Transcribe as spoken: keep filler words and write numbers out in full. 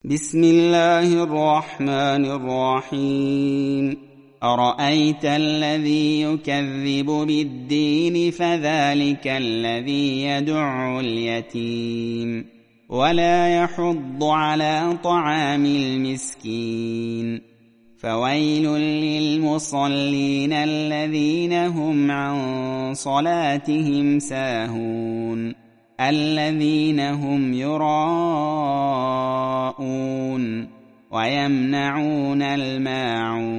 بسم الله الرحمن الرحيم أرأيت الذي يكذب بالدين فذلك الذي يدع اليتيم ولا يحض على طعام المسكين فويل للمصلين الذين هم عن صلاتهم ساهون الذين هم يراءون ويمنعون الماعون